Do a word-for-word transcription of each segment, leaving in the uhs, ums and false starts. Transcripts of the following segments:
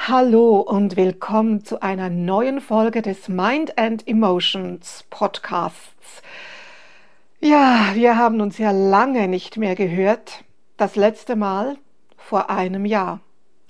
Hallo und willkommen zu einer neuen Folge des Mind and Emotions Podcasts. Ja, wir haben uns ja lange nicht mehr gehört. Das letzte Mal vor einem Jahr.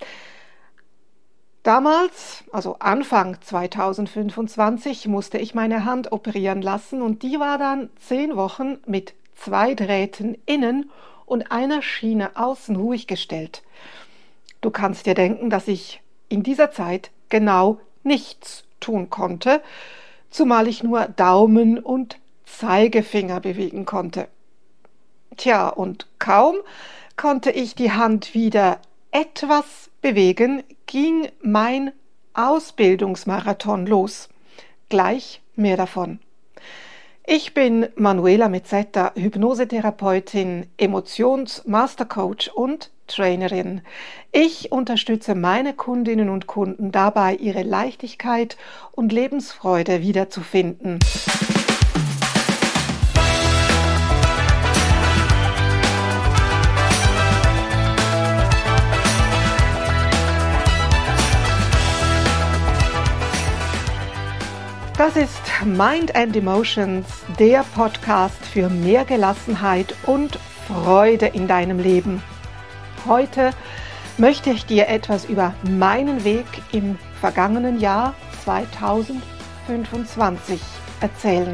Damals, also Anfang zweitausendfünfundzwanzig, musste ich meine Hand operieren lassen und die war dann zehn Wochen mit zwei Drähten innen und einer Schiene außen ruhig gestellt. Du kannst dir denken, dass ich in dieser Zeit genau nichts tun konnte, zumal ich nur Daumen und Zeigefinger bewegen konnte. Tja, und kaum konnte ich die Hand wieder etwas bewegen, ging mein Ausbildungsmarathon los. Gleich mehr davon. Ich bin Manuela Mezzetta, Hypnosetherapeutin, Emotions-Mastercoach und Trainerin. Ich unterstütze meine Kundinnen und Kunden dabei, ihre Leichtigkeit und Lebensfreude wiederzufinden. Das ist Mind and Emotions, der Podcast für mehr Gelassenheit und Freude in deinem Leben. Heute möchte ich dir etwas über meinen Weg im vergangenen Jahr zweitausendfünfundzwanzig erzählen.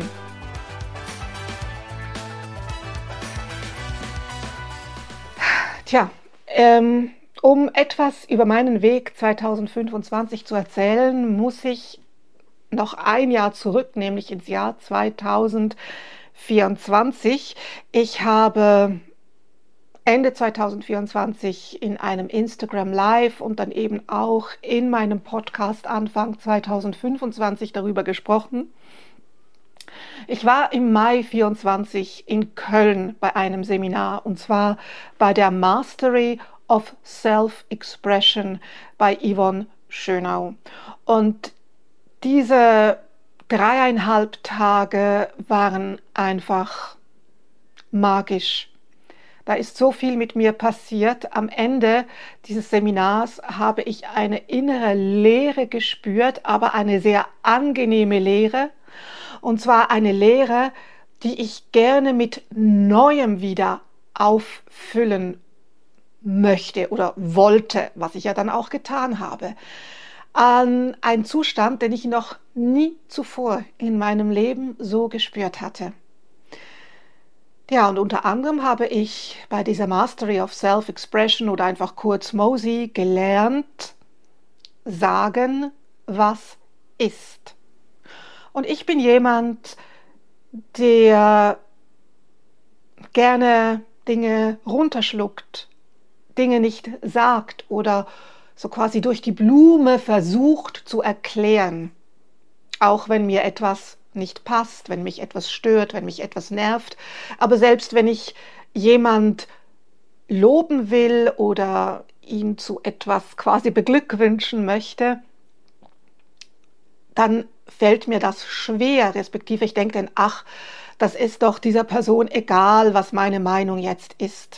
Tja, ähm, um etwas über meinen Weg zweitausendfünfundzwanzig zu erzählen, muss ich noch ein Jahr zurück, nämlich ins Jahr zweitausendvierundzwanzig. Ich habe Ende zweitausendvierundzwanzig in einem Instagram Live und dann eben auch in meinem Podcast Anfang zweitausendfünfundzwanzig darüber gesprochen. Ich war im Mai vierundzwanzig in Köln bei einem Seminar und zwar bei der Mastery of Self-Expression bei Yvonne Schönau. Und diese dreieinhalb Tage waren einfach magisch. Da ist so viel mit mir passiert. Am Ende dieses Seminars habe ich eine innere Leere gespürt, aber eine sehr angenehme Leere. Und zwar eine Leere, die ich gerne mit Neuem wieder auffüllen möchte oder wollte, was ich ja dann auch getan habe. An einen Zustand, den ich noch nie zuvor in meinem Leben so gespürt hatte. Ja, und unter anderem habe ich bei dieser Mastery of Self-Expression oder einfach kurz MOSI gelernt, sagen, was ist. Und ich bin jemand, der gerne Dinge runterschluckt, Dinge nicht sagt oder so quasi durch die Blume versucht zu erklären, auch wenn mir etwas nicht passt, wenn mich etwas stört, wenn mich etwas nervt. Aber selbst wenn ich jemand loben will oder ihn zu etwas quasi beglückwünschen möchte, dann fällt mir das schwer, respektive ich denke dann, ach, das ist doch dieser Person egal, was meine Meinung jetzt ist.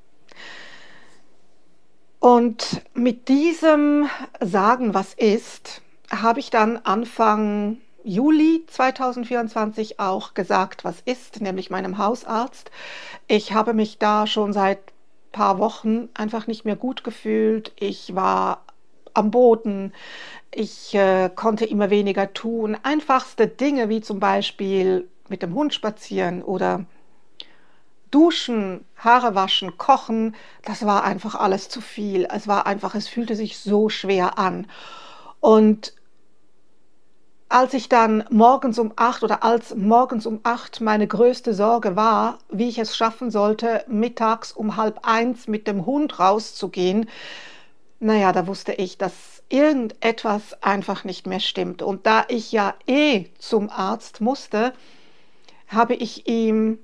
Und mit diesem Sagen, was ist, habe ich dann Anfang Juli zweitausendvierundzwanzig auch gesagt, was ist, nämlich meinem Hausarzt. Ich habe mich da schon seit ein paar Wochen einfach nicht mehr gut gefühlt. Ich war am Boden, ich äh, konnte immer weniger tun. Einfachste Dinge wie zum Beispiel mit dem Hund spazieren oder Duschen, Haare waschen, kochen, das war einfach alles zu viel. Es war einfach, es fühlte sich so schwer an. Und als ich dann morgens um acht oder als morgens um acht meine größte Sorge war, wie ich es schaffen sollte, mittags um halb eins mit dem Hund rauszugehen, naja, da wusste ich, dass irgendetwas einfach nicht mehr stimmt. Und da ich ja eh zum Arzt musste, habe ich ihm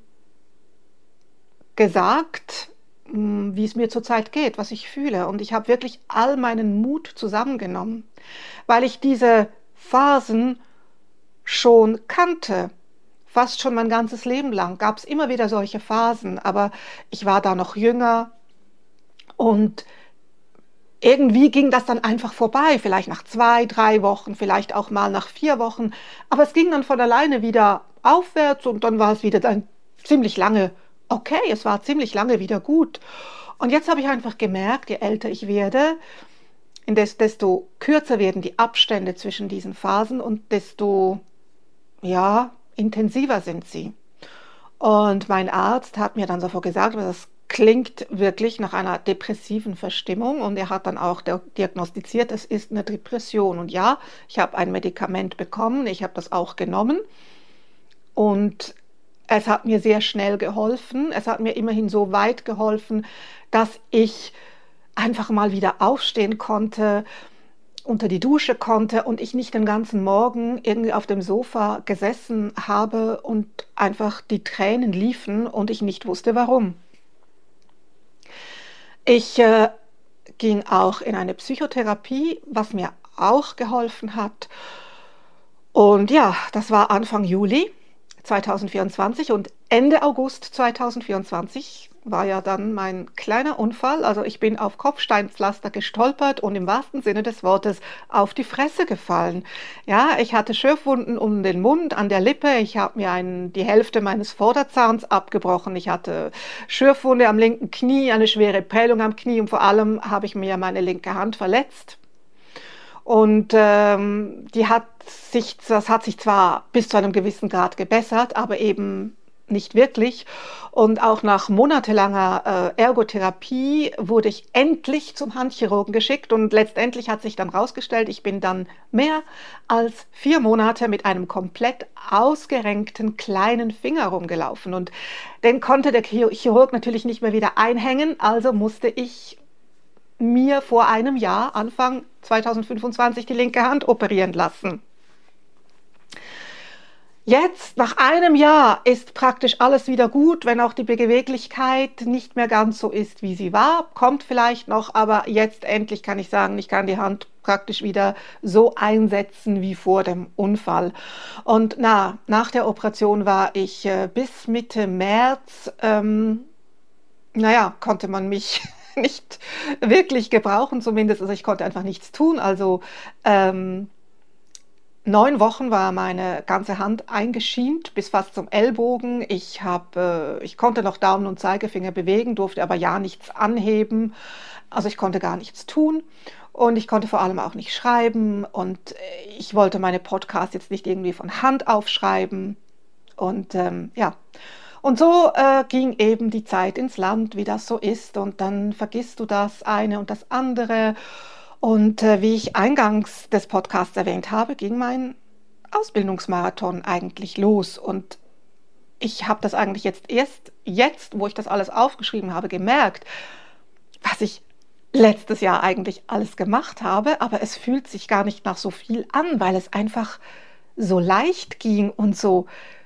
gesagt, wie es mir zurzeit geht, was ich fühle. Und ich habe wirklich all meinen Mut zusammengenommen, weil ich diese Phasen schon kannte. Fast schon mein ganzes Leben lang gab es immer wieder solche Phasen, aber ich war da noch jünger und irgendwie ging das dann einfach vorbei, vielleicht nach zwei, drei Wochen, vielleicht auch mal nach vier Wochen. Aber es ging dann von alleine wieder aufwärts und dann war es wieder dann ziemlich lange okay, es war ziemlich lange wieder gut. Und jetzt habe ich einfach gemerkt, je älter ich werde, indes, desto kürzer werden die Abstände zwischen diesen Phasen und desto, ja, intensiver sind sie. Und mein Arzt hat mir dann sofort gesagt, das klingt wirklich nach einer depressiven Verstimmung und er hat dann auch diagnostiziert, es ist eine Depression. Und ja, ich habe ein Medikament bekommen, ich habe das auch genommen und es hat mir sehr schnell geholfen. Es hat mir immerhin so weit geholfen, dass ich einfach mal wieder aufstehen konnte, unter die Dusche konnte und ich nicht den ganzen Morgen irgendwie auf dem Sofa gesessen habe und einfach die Tränen liefen und ich nicht wusste, warum. Ich äh, ging auch in eine Psychotherapie, was mir auch geholfen hat. Und ja, das war Anfang Juli zweitausendvierundzwanzig und Ende August zweitausendvierundzwanzig war ja dann mein kleiner Unfall. Also ich bin auf Kopfsteinpflaster gestolpert und im wahrsten Sinne des Wortes auf die Fresse gefallen. Ja, ich hatte Schürfwunden um den Mund, an der Lippe. Ich habe mir einen, die Hälfte meines Vorderzahns abgebrochen. Ich hatte Schürfwunde am linken Knie, eine schwere Prellung am Knie und vor allem habe ich mir meine linke Hand verletzt. Und ähm, die hat sich, das hat sich zwar bis zu einem gewissen Grad gebessert, aber eben nicht wirklich. Und auch nach monatelanger äh, Ergotherapie wurde ich endlich zum Handchirurgen geschickt und letztendlich hat sich dann rausgestellt, ich bin dann mehr als vier Monate mit einem komplett ausgerenkten kleinen Finger rumgelaufen und den konnte der Chirurg natürlich nicht mehr wieder einhängen, also musste ich mir vor einem Jahr, Anfang zweitausendfünfundzwanzig, die linke Hand operieren lassen. Jetzt, nach einem Jahr, ist praktisch alles wieder gut, wenn auch die Beweglichkeit nicht mehr ganz so ist, wie sie war. Kommt vielleicht noch, aber jetzt endlich kann ich sagen, ich kann die Hand praktisch wieder so einsetzen wie vor dem Unfall. Und na, nach der Operation war ich äh, bis Mitte März, ähm, naja, konnte man mich nicht wirklich gebrauchen, zumindest. Also ich konnte einfach nichts tun. Also ähm, neun Wochen war meine ganze Hand eingeschient, bis fast zum Ellbogen. Ich habe, äh, ich konnte noch Daumen und Zeigefinger bewegen, durfte aber ja nichts anheben. Also ich konnte gar nichts tun. Und ich konnte vor allem auch nicht schreiben. Und ich wollte meine Podcasts jetzt nicht irgendwie von Hand aufschreiben. Und ähm, ja. Und so äh, ging eben die Zeit ins Land, wie das so ist. Und dann vergisst du das eine und das andere. Und äh, wie ich eingangs des Podcasts erwähnt habe, ging mein Ausbildungsmarathon eigentlich los. Und ich habe das eigentlich jetzt erst jetzt, wo ich das alles aufgeschrieben habe, gemerkt, was ich letztes Jahr eigentlich alles gemacht habe. Aber es fühlt sich gar nicht nach so viel an, weil es einfach so leicht ging und so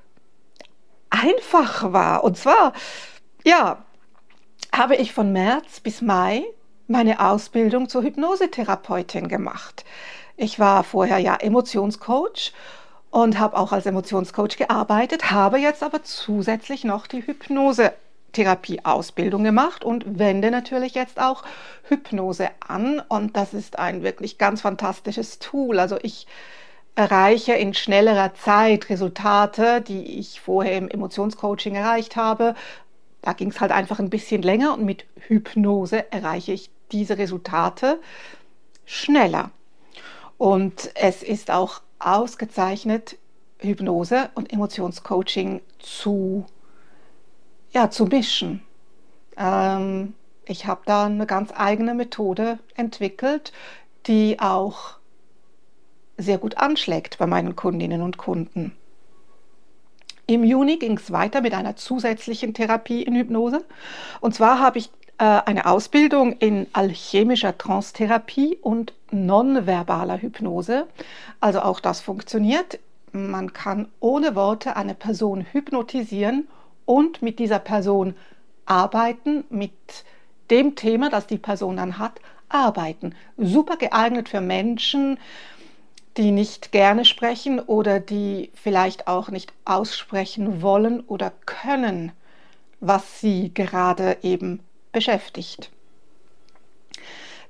einfach war. Und zwar, ja, habe ich von März bis Mai meine Ausbildung zur Hypnosetherapeutin gemacht. Ich war vorher ja Emotionscoach und habe auch als Emotionscoach gearbeitet, habe jetzt aber zusätzlich noch die Hypnosetherapie-Ausbildung gemacht und wende natürlich jetzt auch Hypnose an. Und das ist ein wirklich ganz fantastisches Tool. Also ich erreiche in schnellerer Zeit Resultate, die ich vorher im Emotionscoaching erreicht habe. Da ging es halt einfach ein bisschen länger und mit Hypnose erreiche ich diese Resultate schneller. Und es ist auch ausgezeichnet, Hypnose und Emotionscoaching zu, ja, zu mischen. Ähm, ich habe da eine ganz eigene Methode entwickelt, die auch sehr gut anschlägt bei meinen Kundinnen und Kunden. Im Juni ging es weiter mit einer zusätzlichen Therapie in Hypnose. Und zwar habe ich äh, eine Ausbildung in alchemischer Trance-Therapie und nonverbaler Hypnose. Also auch das funktioniert. Man kann ohne Worte eine Person hypnotisieren und mit dieser Person arbeiten, mit dem Thema, das die Person dann hat, arbeiten. Super geeignet für Menschen, die nicht gerne sprechen oder die vielleicht auch nicht aussprechen wollen oder können, was sie gerade eben beschäftigt.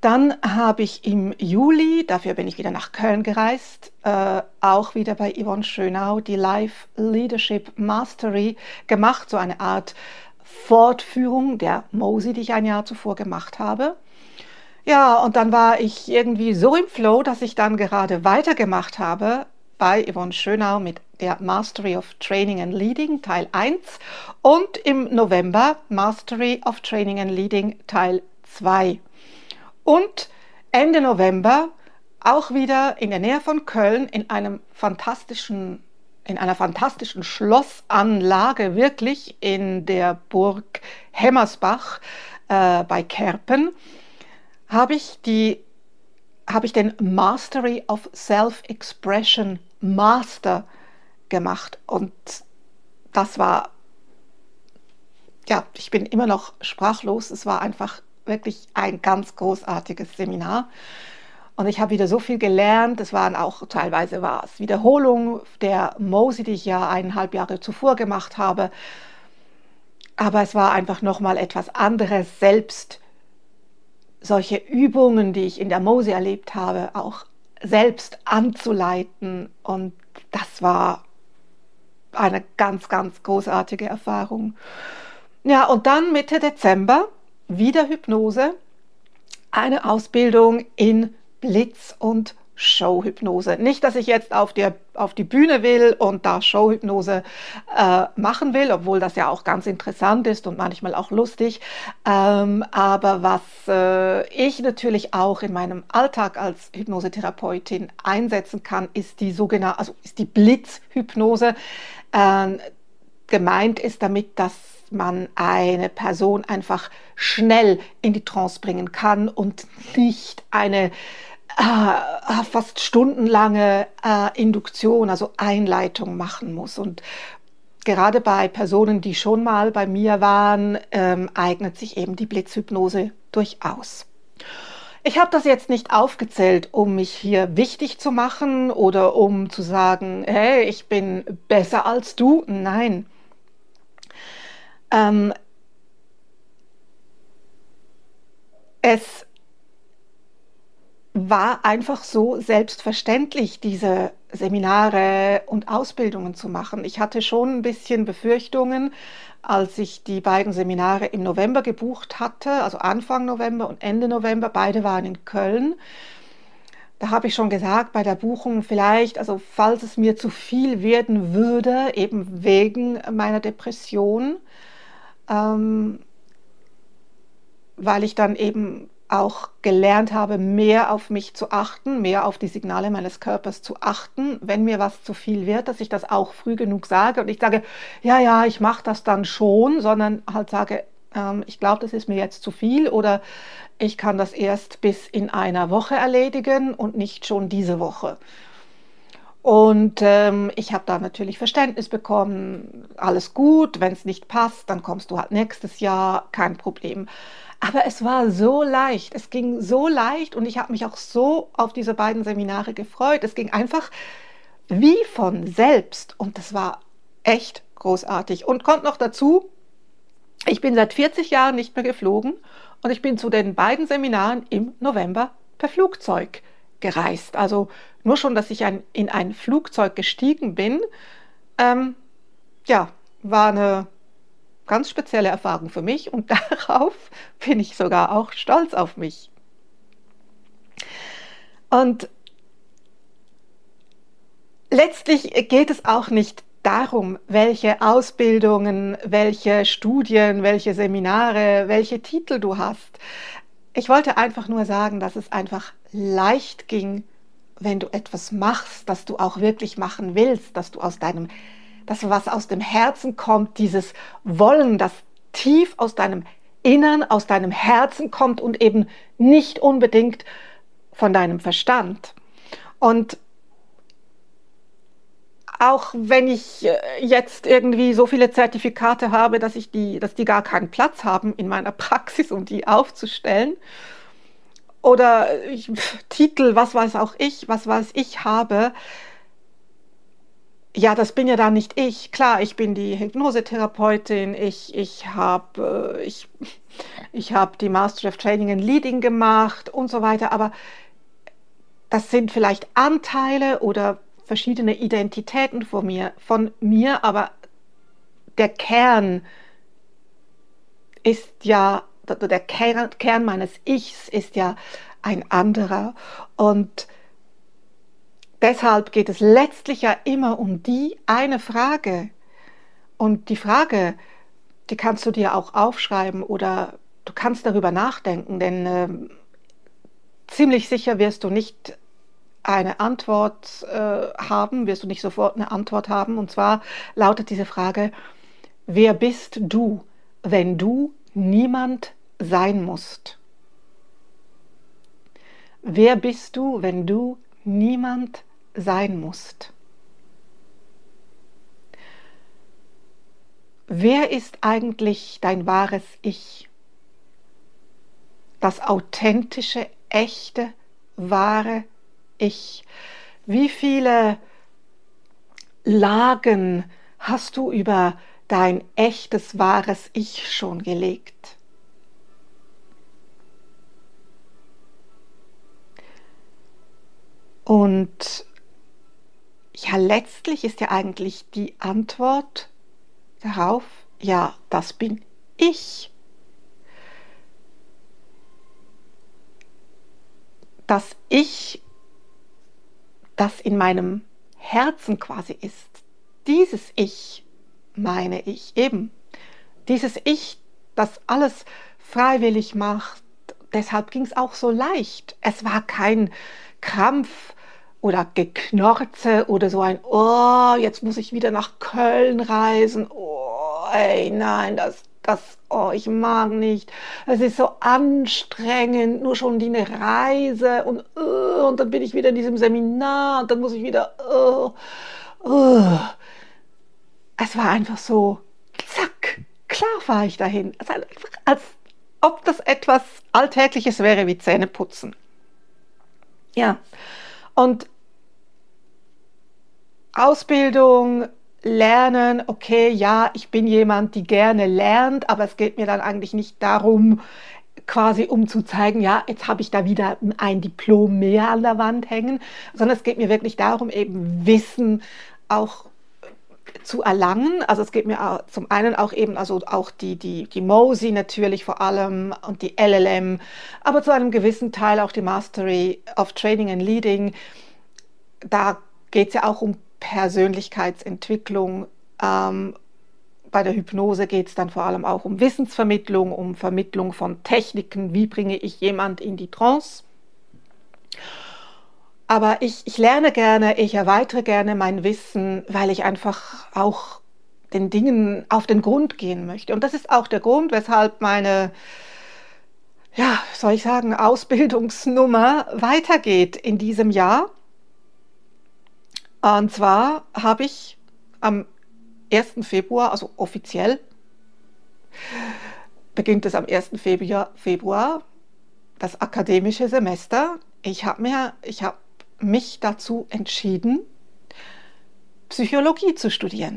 Dann habe ich im Juli, dafür bin ich wieder nach Köln gereist, äh, auch wieder bei Yvonne Schönau die Life Leadership Mastery gemacht, so eine Art Fortführung der Mosi, die ich ein Jahr zuvor gemacht habe. Ja, und dann war ich irgendwie so im Flow, dass ich dann gerade weitergemacht habe bei Yvonne Schönau mit der Mastery of Training and Leading Teil eins und im November Mastery of Training and Leading Teil zwei. Und Ende November auch wieder in der Nähe von Köln in einem fantastischen, in einer fantastischen Schlossanlage, wirklich in der Burg Hemmersbach äh, bei Kerpen, habe ich die, habe ich den Mastery of Self-Expression Master gemacht. Und das war, ja, ich bin immer noch sprachlos. Es war einfach wirklich ein ganz großartiges Seminar. Und ich habe wieder so viel gelernt. Es waren auch teilweise war es Wiederholungen der Mosi, die ich ja eineinhalb Jahre zuvor gemacht habe. Aber es war einfach nochmal etwas anderes, selbst solche Übungen, die ich in der Mosi erlebt habe, auch selbst anzuleiten. Und das war eine ganz, ganz großartige Erfahrung. Ja, und dann Mitte Dezember wieder Hypnose, eine Ausbildung in Blitz- und Showhypnose. Nicht, dass ich jetzt auf, der, auf die Bühne will und da Showhypnose äh, machen will, obwohl das ja auch ganz interessant ist und manchmal auch lustig. Ähm, aber was äh, ich natürlich auch in meinem Alltag als Hypnosetherapeutin einsetzen kann, ist die sogenannte, also ist die Blitzhypnose. Ähm, gemeint ist damit, dass man eine Person einfach schnell in die Trance bringen kann und nicht eine äh, fast stundenlange äh, Induktion, also Einleitung machen muss. Und gerade bei Personen, die schon mal bei mir waren, ähm, eignet sich eben die Blitzhypnose durchaus. Ich habe das jetzt nicht aufgezählt, um mich hier wichtig zu machen oder um zu sagen, hey, ich bin besser als du. Nein. Ähm, es war einfach so selbstverständlich, diese Seminare und Ausbildungen zu machen. Ich hatte schon ein bisschen Befürchtungen, als ich die beiden Seminare im November gebucht hatte, also Anfang November und Ende November, beide waren in Köln. Da habe ich schon gesagt, bei der Buchung vielleicht, also falls es mir zu viel werden würde, eben wegen meiner Depression, ähm, weil ich dann eben auch gelernt habe, mehr auf mich zu achten, mehr auf die Signale meines Körpers zu achten, wenn mir was zu viel wird, dass ich das auch früh genug sage und ich sage, ja, ja, ich mache das dann schon, sondern halt sage, ähm, ich glaube, das ist mir jetzt zu viel oder ich kann das erst bis in einer Woche erledigen und nicht schon diese Woche. Und ähm, ich habe da natürlich Verständnis bekommen, alles gut, wenn es nicht passt, dann kommst du halt nächstes Jahr, kein Problem. Aber es war so leicht, es ging so leicht und ich habe mich auch so auf diese beiden Seminare gefreut. Es ging einfach wie von selbst und das war echt großartig. Und kommt noch dazu, ich bin seit vierzig Jahren nicht mehr geflogen und ich bin zu den beiden Seminaren im November per Flugzeug gereist. Also nur schon, dass ich ein, in ein Flugzeug gestiegen bin, ähm, ja, war eine ganz spezielle Erfahrung für mich und darauf bin ich sogar auch stolz auf mich. Und letztlich geht es auch nicht darum, welche Ausbildungen, welche Studien, welche Seminare, welche Titel du hast. Ich wollte einfach nur sagen, dass es einfach leicht ging, wenn du etwas machst, das du auch wirklich machen willst, dass du aus deinem, das was aus dem Herzen kommt, dieses Wollen, das tief aus deinem Innern, aus deinem Herzen kommt und eben nicht unbedingt von deinem Verstand. Und auch wenn ich jetzt irgendwie so viele Zertifikate habe, dass ich die, dass die gar keinen Platz haben in meiner Praxis, um die aufzustellen, oder ich, Titel, was weiß auch ich, was weiß ich habe, ja, das bin ja dann nicht ich. Klar, ich bin die Hypnosetherapeutin, ich, ich habe äh, ich, ich hab die Mastery of Training and Leading gemacht und so weiter, aber das sind vielleicht Anteile oder verschiedene Identitäten von mir, von mir, aber der Kern ist ja, der Kern, Kern meines Ichs ist ja ein anderer. Und deshalb geht es letztlich ja immer um die eine Frage. Und die Frage, die kannst du dir auch aufschreiben oder du kannst darüber nachdenken, denn äh, ziemlich sicher wirst du nicht eine Antwort äh, haben, wirst du nicht sofort eine Antwort haben. Und zwar lautet diese Frage: Wer bist du, wenn du niemand sein musst? Wer bist du, wenn du niemand sein musst? Wer ist eigentlich dein wahres Ich? Das authentische, echte, wahre Ich. Wie viele Lagen hast du über dein echtes, wahres Ich schon gelegt? Und ja, letztlich ist ja eigentlich die Antwort darauf, ja, das bin ich. Das Ich, das in meinem Herzen quasi ist, dieses Ich meine ich eben. Dieses Ich, das alles freiwillig macht, deshalb ging es auch so leicht. Es war kein Krampf oder Geknorze oder so ein, oh, jetzt muss ich wieder nach Köln reisen. Oh, ey, nein, das, das, oh, ich mag nicht. Es ist so anstrengend, nur schon die eine Reise und, uh, und dann bin ich wieder in diesem Seminar und dann muss ich wieder, uh, uh. Es war einfach so, zack, klar fahre ich dahin. Es war einfach, als ob das etwas Alltägliches wäre wie Zähneputzen. Ja, und Ausbildung, Lernen, okay, ja, ich bin jemand, die gerne lernt, aber es geht mir dann eigentlich nicht darum, quasi um zu zeigen, ja, jetzt habe ich da wieder ein Diplom mehr an der Wand hängen, sondern es geht mir wirklich darum, eben Wissen auch zu erlangen. Also es geht mir auch, zum einen auch eben, also auch die, die, die Mosi natürlich vor allem und die L L M, aber zu einem gewissen Teil auch die Mastery of Training and Leading. Da geht es ja auch um Persönlichkeitsentwicklung. Ähm, bei der Hypnose geht es dann vor allem auch um Wissensvermittlung, um Vermittlung von Techniken. Wie bringe ich jemand in die Trance? Aber ich, ich lerne gerne, ich erweitere gerne mein Wissen, weil ich einfach auch den Dingen auf den Grund gehen möchte. Und das ist auch der Grund, weshalb meine, ja, soll ich sagen, Ausbildungsnummer weitergeht in diesem Jahr. Und zwar habe ich am ersten Februar, also offiziell, beginnt es am ersten Februar, das akademische Semester. Ich habe mir, ich habe mich dazu entschieden, Psychologie zu studieren.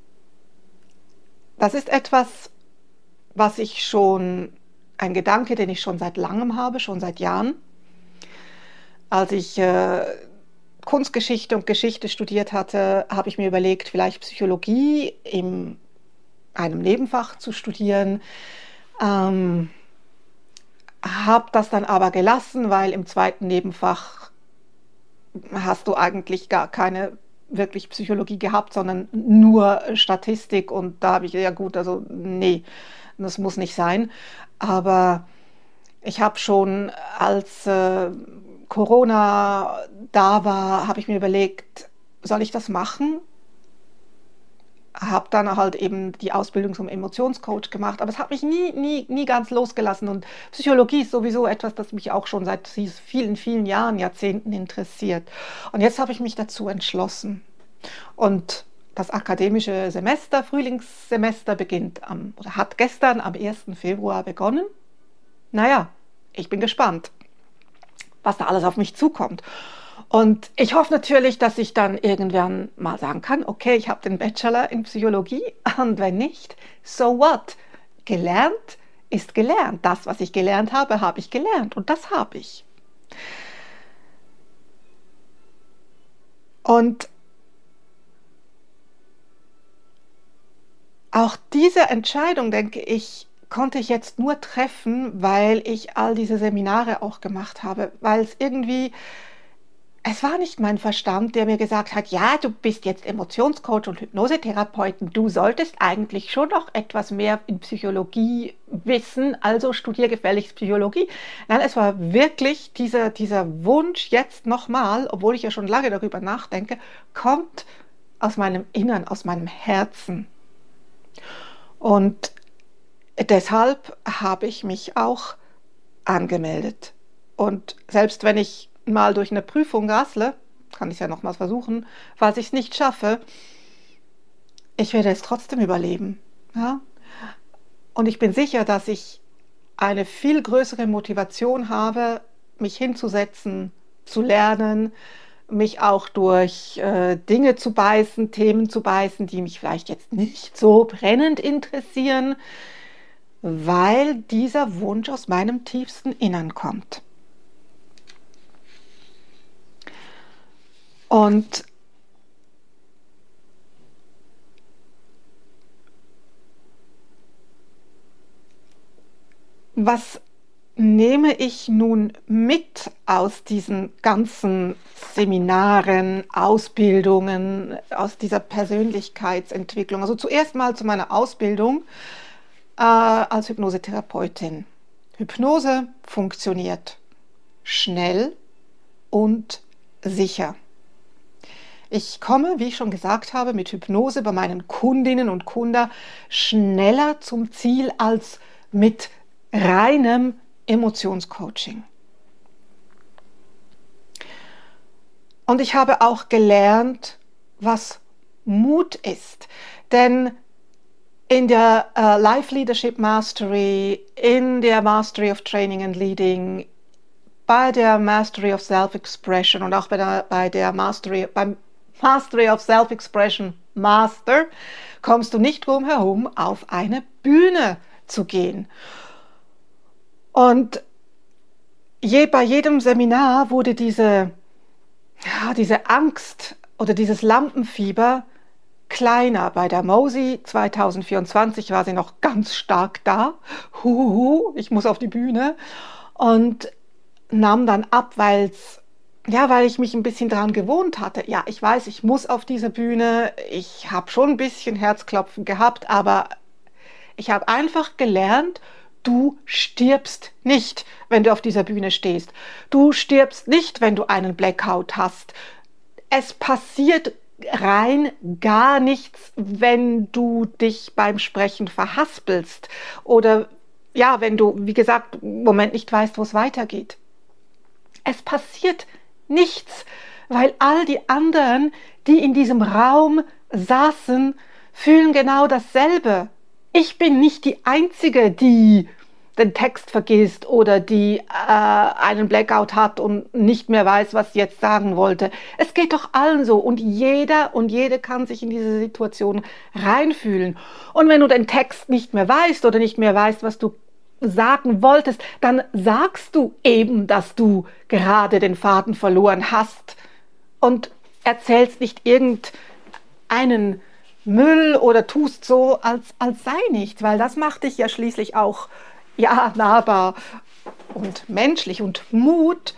Das ist etwas, was ich schon, ein Gedanke, den ich schon seit langem habe, schon seit Jahren. Als ich äh, Kunstgeschichte und Geschichte studiert hatte, habe ich mir überlegt, vielleicht Psychologie in einem Nebenfach zu studieren. Ähm, habe das dann aber gelassen, weil im zweiten Nebenfach hast du eigentlich gar keine wirklich Psychologie gehabt, sondern nur Statistik und da habe ich, ja gut, also nee, das muss nicht sein. Aber ich habe schon, als äh, Corona da war, habe ich mir überlegt, soll ich das machen? Habe dann halt eben die Ausbildung zum Emotionscoach gemacht, aber es hat mich nie, nie, nie ganz losgelassen. Und Psychologie ist sowieso etwas, das mich auch schon seit vielen, vielen Jahren, Jahrzehnten interessiert. Und jetzt habe ich mich dazu entschlossen. Und das akademische Semester, Frühlingssemester, beginnt am, oder hat gestern am ersten Februar begonnen. Naja, ich bin gespannt, was da alles auf mich zukommt. Und ich hoffe natürlich, dass ich dann irgendwann mal sagen kann, okay, ich habe den Bachelor in Psychologie und wenn nicht, so what? Gelernt ist gelernt. Das, was ich gelernt habe, habe ich gelernt und das habe ich. Und auch diese Entscheidung, denke ich, konnte ich jetzt nur treffen, weil ich all diese Seminare auch gemacht habe, weil es irgendwie, es war nicht mein Verstand, der mir gesagt hat, ja, du bist jetzt Emotionscoach und Hypnosetherapeuten, du solltest eigentlich schon noch etwas mehr in Psychologie wissen, also studier gefälligst Psychologie. Nein, es war wirklich dieser, dieser Wunsch jetzt nochmal, obwohl ich ja schon lange darüber nachdenke, kommt aus meinem Innern, aus meinem Herzen. Und deshalb habe ich mich auch angemeldet. Und selbst wenn ich mal durch eine Prüfung rassle, kann ich es ja nochmals versuchen, falls ich es nicht schaffe, ich werde es trotzdem überleben. Ja? Und ich bin sicher, dass ich eine viel größere Motivation habe, mich hinzusetzen, zu lernen, mich auch durch äh, Dinge zu beißen, Themen zu beißen, die mich vielleicht jetzt nicht so brennend interessieren, weil dieser Wunsch aus meinem tiefsten Innern kommt. Und was nehme ich nun mit aus diesen ganzen Seminaren, Ausbildungen, aus dieser Persönlichkeitsentwicklung? Also zuerst mal zu meiner Ausbildung äh, als Hypnosetherapeutin. Hypnose funktioniert schnell und sicher. Ich komme, wie ich schon gesagt habe, mit Hypnose bei meinen Kundinnen und Kunden schneller zum Ziel als mit reinem Emotionscoaching. Und ich habe auch gelernt, was Mut ist. Denn in der uh, Life Leadership Mastery, in der Mastery of Training and Leading, bei der Mastery of Self-Expression und auch bei der, bei der Mastery, beim Mastery of Self-Expression Master, kommst du nicht drum herum, auf eine Bühne zu gehen. Und je, bei jedem Seminar wurde diese, ja, diese Angst oder dieses Lampenfieber kleiner. Bei der Mosi zwanzig vierundzwanzig war sie noch ganz stark da. Huhuhu, ich muss auf die Bühne. Und nahm dann ab, weil's, ja, weil ich mich ein bisschen daran gewohnt hatte. Ja, ich weiß, ich muss auf diese Bühne. Ich habe schon ein bisschen Herzklopfen gehabt, aber ich habe einfach gelernt, du stirbst nicht, wenn du auf dieser Bühne stehst. Du stirbst nicht, wenn du einen Blackout hast. Es passiert rein gar nichts, wenn du dich beim Sprechen verhaspelst oder ja, wenn du, wie gesagt, im Moment nicht weißt, wo es weitergeht. Es passiert nichts, weil all die anderen, die in diesem Raum saßen, fühlen genau dasselbe. Ich bin nicht die Einzige, die den Text vergisst oder die äh, einen Blackout hat und nicht mehr weiß, was sie jetzt sagen wollte. Es geht doch allen so und jeder und jede kann sich in diese Situation reinfühlen. Und wenn du den Text nicht mehr weißt oder nicht mehr weißt, was du sagen wolltest, dann sagst du eben, dass du gerade den Faden verloren hast und erzählst nicht irgendeinen Müll oder tust so, als, als sei nichts, weil das macht dich ja schließlich auch ja, nahbar und menschlich. Und Mut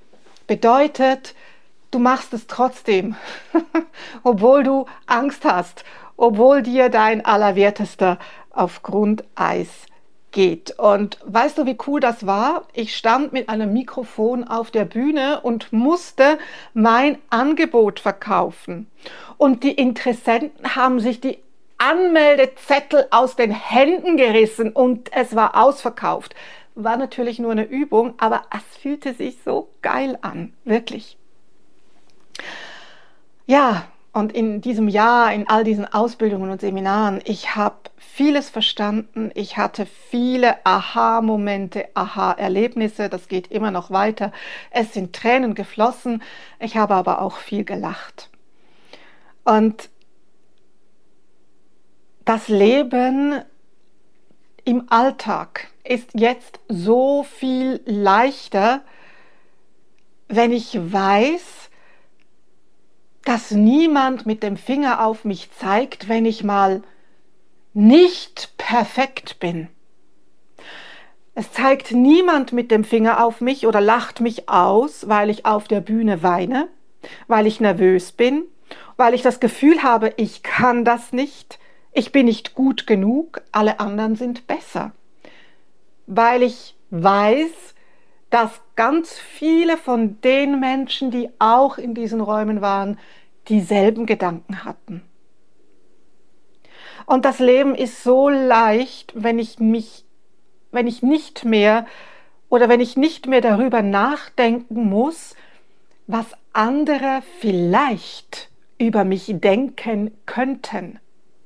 bedeutet, du machst es trotzdem, obwohl du Angst hast, obwohl dir dein Allerwertester auf Grundeis geht. Und weißt du, wie cool das war? Ich stand mit einem Mikrofon auf der Bühne und musste mein Angebot verkaufen. Und die Interessenten haben sich die Anmeldezettel aus den Händen gerissen und es war ausverkauft. War natürlich nur eine Übung, aber es fühlte sich so geil an, wirklich. Ja, Und in diesem Jahr, in all diesen Ausbildungen und Seminaren, ich habe vieles verstanden. Ich hatte viele Aha-Momente, Aha-Erlebnisse. Das geht immer noch weiter. Es sind Tränen geflossen. Ich habe aber auch viel gelacht. Und das Leben im Alltag ist jetzt so viel leichter, wenn ich weiß, dass niemand mit dem Finger auf mich zeigt, wenn ich mal nicht perfekt bin. Es zeigt niemand mit dem Finger auf mich oder lacht mich aus, weil ich auf der Bühne weine, weil ich nervös bin, weil ich das Gefühl habe, ich kann das nicht, ich bin nicht gut genug, alle anderen sind besser. Weil ich weiß, dass ganz viele von den Menschen, die auch in diesen Räumen waren, dieselben Gedanken hatten. Und das Leben ist so leicht, wenn ich mich, wenn ich nicht mehr oder wenn ich nicht mehr darüber nachdenken muss, was andere vielleicht über mich denken könnten.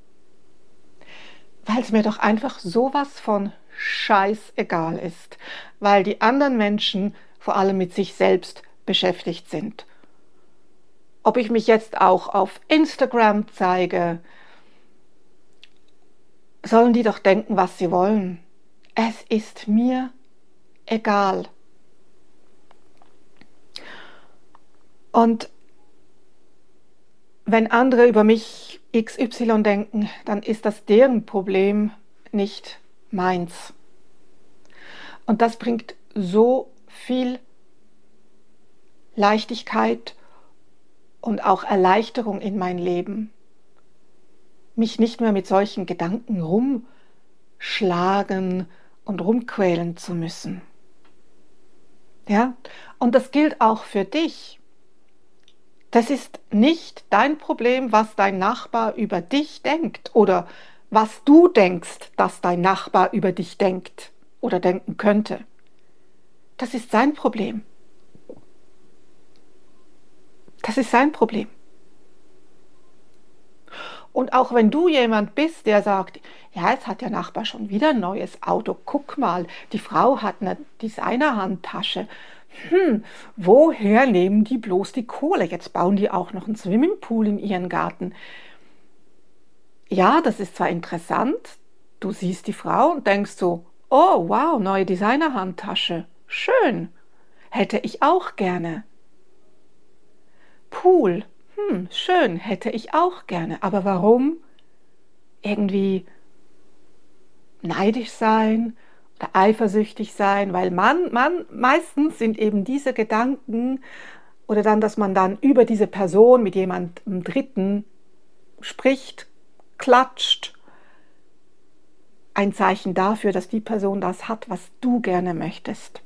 Weil es mir doch einfach sowas von scheißegal ist, weil die anderen Menschen vor allem mit sich selbst beschäftigt sind. Ob ich mich jetzt auch auf Instagram zeige, sollen die doch denken, was sie wollen. Es ist mir egal. Und wenn andere über mich X Y denken, dann ist das deren Problem, nicht meins. Und das bringt so viel Leichtigkeit und auch Erleichterung in mein Leben, mich nicht mehr mit solchen Gedanken rumschlagen und rumquälen zu müssen. Ja? Und das gilt auch für dich. Das ist nicht dein Problem, was dein Nachbar über dich denkt oder was du denkst, dass dein Nachbar über dich denkt oder denken könnte. Das ist sein Problem. Das ist sein Problem. Und auch wenn du jemand bist, der sagt, ja, jetzt hat der Nachbar schon wieder ein neues Auto, guck mal, die Frau hat eine Designerhandtasche. Hm, woher nehmen die bloß die Kohle? Jetzt bauen die auch noch einen Swimmingpool in ihren Garten. Ja, das ist zwar interessant, du siehst die Frau und denkst so, oh wow, neue Designerhandtasche, schön, hätte ich auch gerne. Pool, hm, schön, hätte ich auch gerne. Aber warum irgendwie neidisch sein oder eifersüchtig sein? Weil man, man, meistens sind eben diese Gedanken oder dann, dass man dann über diese Person mit jemandem Dritten spricht, klatscht, ein Zeichen dafür, dass die Person das hat, was du gerne möchtest.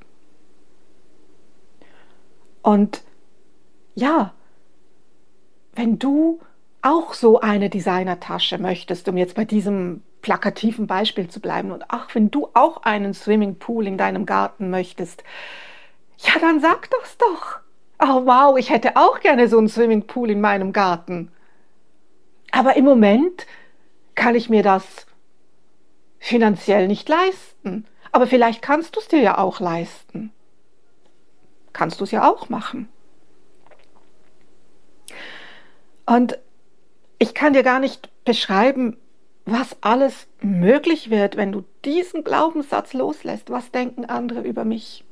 Und ja, wenn du auch so eine Designertasche möchtest, um jetzt bei diesem plakativen Beispiel zu bleiben, und ach, wenn du auch einen Swimmingpool in deinem Garten möchtest, ja, dann sag das doch. Oh wow, ich hätte auch gerne so einen Swimmingpool in meinem Garten. Aber im Moment kann ich mir das finanziell nicht leisten. Aber vielleicht kannst du es dir ja auch leisten. Kannst du es ja auch machen. Und ich kann dir gar nicht beschreiben, was alles möglich wird, wenn du diesen Glaubenssatz loslässt. Was denken andere über mich?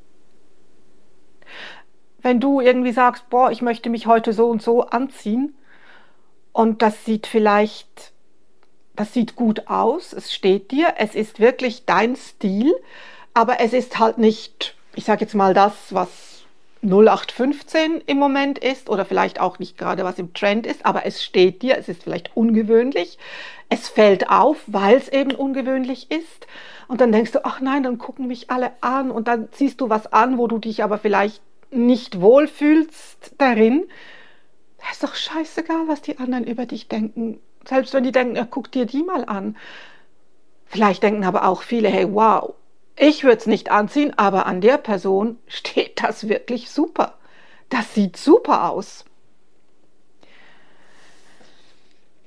Wenn du irgendwie sagst, boah, ich möchte mich heute so und so anziehen und das sieht vielleicht, das sieht gut aus, es steht dir, es ist wirklich dein Stil, aber es ist halt nicht, ich sage jetzt mal das, was null acht fünfzehn im Moment ist oder vielleicht auch nicht gerade was im Trend ist, aber es steht dir, es ist vielleicht ungewöhnlich, es fällt auf, weil es eben ungewöhnlich ist und dann denkst du, ach nein, dann gucken mich alle an und dann ziehst du was an, wo du dich aber vielleicht nicht wohlfühlst darin. Das ist doch scheißegal, was die anderen über dich denken. Selbst wenn die denken, ja, guck dir die mal an. Vielleicht denken aber auch viele, hey, wow, ich würde es nicht anziehen, aber an der Person steht das wirklich super. Das sieht super aus.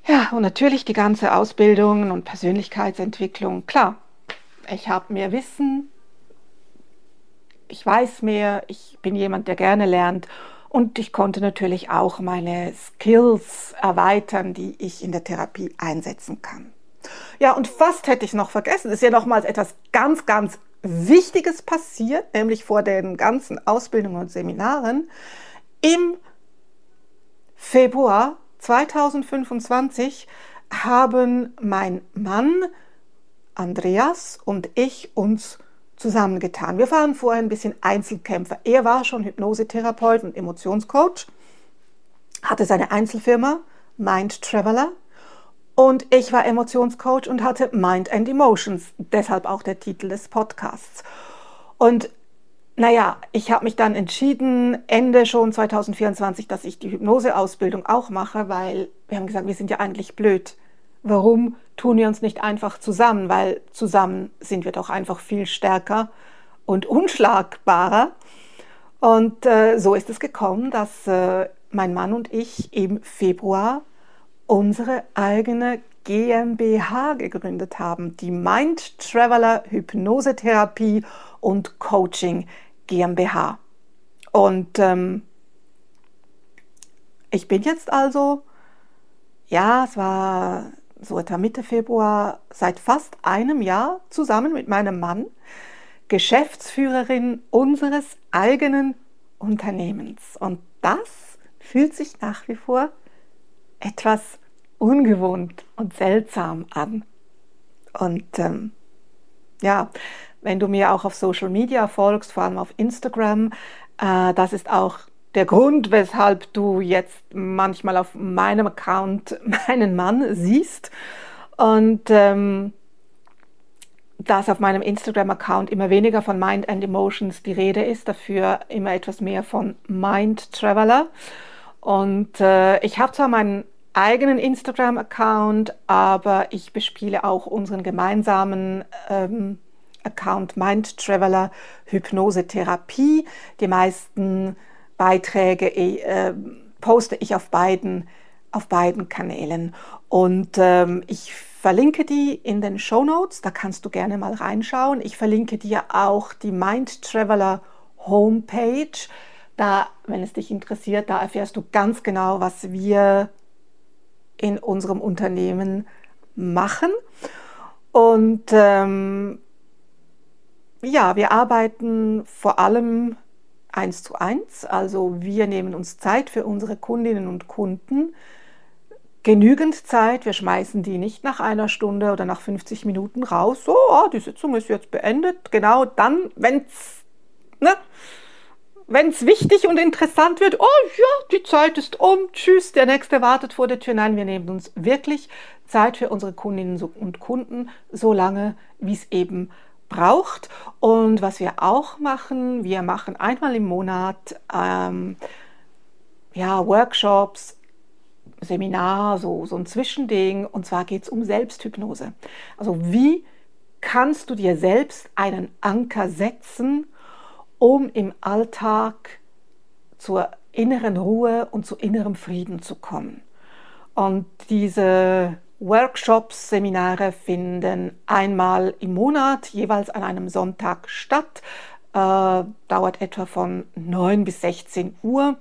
Ja, und natürlich die ganze Ausbildung und Persönlichkeitsentwicklung. Klar, ich habe mehr Wissen, ich weiß mehr, ich bin jemand, der gerne lernt und ich konnte natürlich auch meine Skills erweitern, die ich in der Therapie einsetzen kann. Ja, und fast hätte ich noch vergessen, es ist ja nochmals etwas ganz, ganz Wichtiges passiert, nämlich vor den ganzen Ausbildungen und Seminaren. Im Februar zweitausendfünfundzwanzig haben mein Mann Andreas und ich uns zusammengetan. Wir waren vorher ein bisschen Einzelkämpfer. Er war schon Hypnosetherapeut und Emotionscoach, hatte seine Einzelfirma Mind Traveler und ich war Emotionscoach und hatte Mind and Emotions, deshalb auch der Titel des Podcasts. Und naja, ich habe mich dann entschieden, Ende schon zweitausendvierundzwanzig, dass ich die Hypnoseausbildung auch mache, weil wir haben gesagt, wir sind ja eigentlich blöd. Warum tun wir uns nicht einfach zusammen? Weil zusammen sind wir doch einfach viel stärker und unschlagbarer. Und äh, so ist es gekommen, dass äh, mein Mann und ich im Februar unsere eigene GmbH gegründet haben, die Mind Traveler Hypnosetherapie und Coaching GmbH. Und ähm, ich bin jetzt also, ja, es war so etwa Mitte Februar, seit fast einem Jahr zusammen mit meinem Mann Geschäftsführerin unseres eigenen Unternehmens. Und das fühlt sich nach wie vor etwas ungewohnt und seltsam an. Und ähm, ja, wenn du mir auch auf Social Media folgst, vor allem auf Instagram, äh, das ist auch der Grund, weshalb du jetzt manchmal auf meinem Account meinen Mann siehst. Und ähm, dass auf meinem Instagram-Account immer weniger von Mind and Emotions die Rede ist, dafür immer etwas mehr von Mind Traveler. Und äh, ich habe zwar meinen eigenen Instagram-Account, aber ich bespiele auch unseren gemeinsamen ähm, Account Mind Traveler Hypnosetherapie. Die meisten Beiträge äh, poste ich auf beiden, auf beiden Kanälen. Und ähm, ich verlinke die in den Shownotes, da kannst du gerne mal reinschauen. Ich verlinke dir auch die Mind Traveler Homepage. Da, wenn es dich interessiert, da erfährst du ganz genau, was wir in unserem Unternehmen machen. Und ähm, ja, wir arbeiten vor allem eins zu eins, also wir nehmen uns Zeit für unsere Kundinnen und Kunden, genügend Zeit, wir schmeißen die nicht nach einer Stunde oder nach fünfzig Minuten raus, so, oh, die Sitzung ist jetzt beendet, genau dann, wenn es ne, wenn's wichtig und interessant wird, oh ja, die Zeit ist um, tschüss, der Nächste wartet vor der Tür. Nein, wir nehmen uns wirklich Zeit für unsere Kundinnen und Kunden, so lange, wie es eben braucht. Und was wir auch machen, wir machen einmal im Monat ähm, ja, Workshops, Seminar, so, so ein Zwischending. Und zwar geht es um Selbsthypnose. Also wie kannst du dir selbst einen Anker setzen, um im Alltag zur inneren Ruhe und zu innerem Frieden zu kommen. Und diese Workshops, Seminare finden einmal im Monat, jeweils an einem Sonntag statt, äh, dauert etwa von neun bis sechzehn Uhr.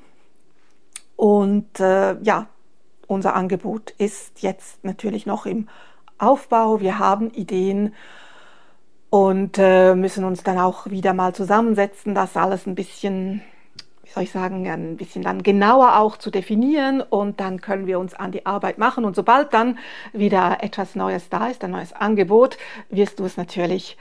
Und äh, ja, unser Angebot ist jetzt natürlich noch im Aufbau. Wir haben Ideen und äh, müssen uns dann auch wieder mal zusammensetzen, das alles ein bisschen, wie soll ich sagen, ein bisschen dann genauer auch zu definieren, und dann können wir uns an die Arbeit machen, und sobald dann wieder etwas Neues da ist, ein neues Angebot, wirst du es natürlich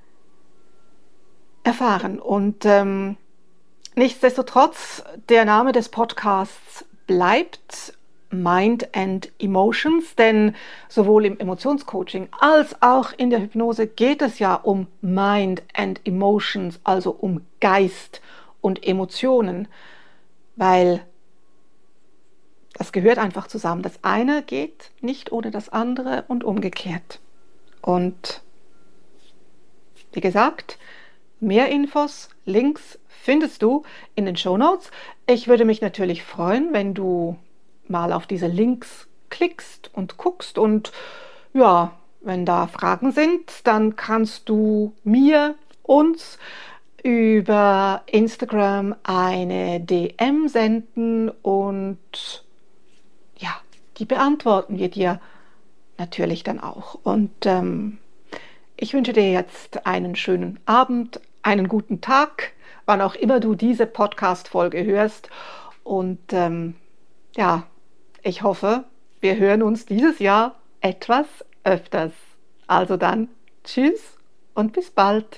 erfahren. Und ähm, nichtsdestotrotz, der Name des Podcasts bleibt Mind and Emotions, denn sowohl im Emotionscoaching als auch in der Hypnose geht es ja um Mind and Emotions, also um Geist und Emotionen, weil das gehört einfach zusammen. Das eine geht nicht ohne das andere und umgekehrt. Und wie gesagt, mehr Infos, Links findest du in den Shownotes. Ich würde mich natürlich freuen, wenn du mal auf diese Links klickst und guckst. Und ja, wenn da Fragen sind, dann kannst du mir, uns über Instagram eine D M senden und ja, die beantworten wir dir natürlich dann auch. Und ähm, ich wünsche dir jetzt einen schönen Abend, einen guten Tag, wann auch immer du diese Podcast-Folge hörst. Und ähm, ja, ich hoffe, wir hören uns dieses Jahr etwas öfters. Also dann, tschüss und bis bald.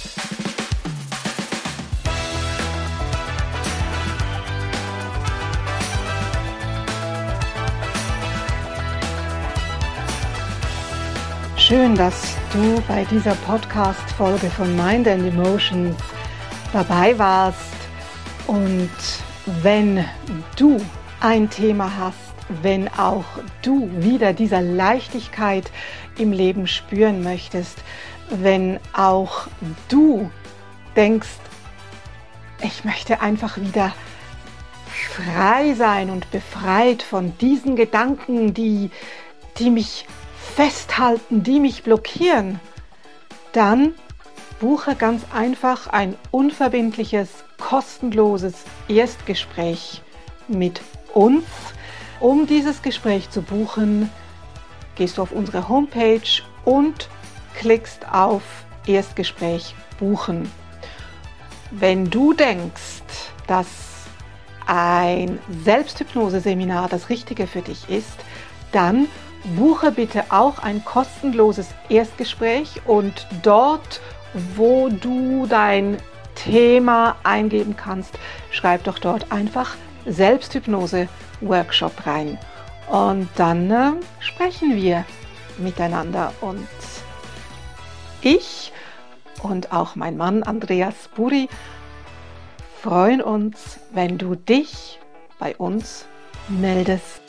Schön, dass du bei dieser Podcast-Folge von Mind and Emotions dabei warst. Und wenn du ein Thema hast, wenn auch du wieder diese Leichtigkeit im Leben spüren möchtest, wenn auch du denkst, ich möchte einfach wieder frei sein und befreit von diesen Gedanken, die, die mich festhalten, die mich blockieren, dann buche ganz einfach ein unverbindliches, kostenloses Erstgespräch mit uns. Um dieses Gespräch zu buchen, gehst du auf unsere Homepage und klickst auf Erstgespräch buchen. Wenn du denkst, dass ein Selbsthypnose-Seminar das Richtige für dich ist, dann buche bitte auch ein kostenloses Erstgespräch und dort, wo du dein Thema eingeben kannst, schreib doch dort einfach Selbsthypnose-Workshop rein. Und dann äh, sprechen wir miteinander. Und ich und auch mein Mann Andreas Buri freuen uns, wenn du dich bei uns meldest.